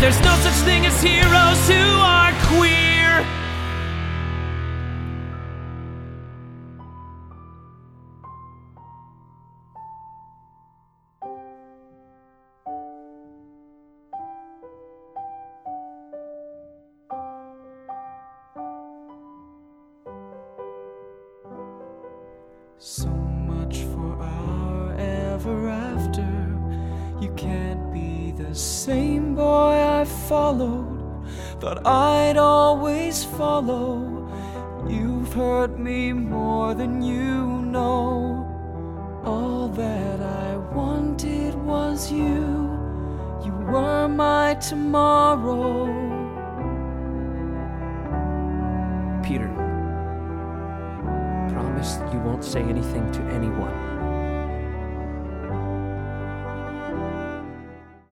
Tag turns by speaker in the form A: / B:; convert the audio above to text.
A: there's no such thing as heroes who are queer. So much for our ever after. You can't be the same boy I followed. Thought I'd always follow. You've hurt me more than you know. All that I wanted was you. You were my tomorrow.
B: Peter, promise you won't say anything to anyone.